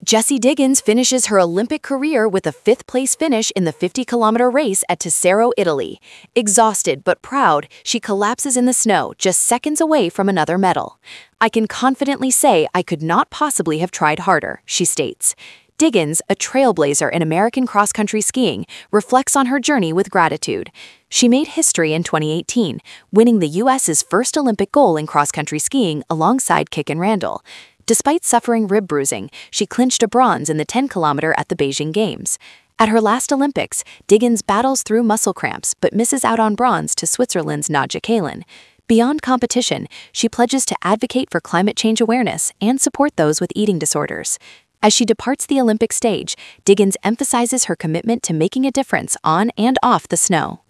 Jessie Diggins finishes her Olympic career with a fifth-place finish in the 50-kilometer race at Tesero, Italy. Exhausted but proud, she collapses in the snow just seconds away from another medal. "I can confidently say I could not possibly have tried harder," she states. Diggins, a trailblazer in American cross-country skiing, reflects on her journey with gratitude. She made history in 2018, winning the U.S.'s first Olympic gold in cross-country skiing alongside Kickin Randall. Despite suffering rib bruising, she clinched a bronze in the 10-kilometer at the Beijing Games. At her last Olympics, Diggins battles through muscle cramps but misses out on bronze to Switzerland's Nadja Kalin. Beyond competition, she pledges to advocate for climate change awareness and support those with eating disorders. As she departs the Olympic stage, Diggins emphasizes her commitment to making a difference on and off the snow.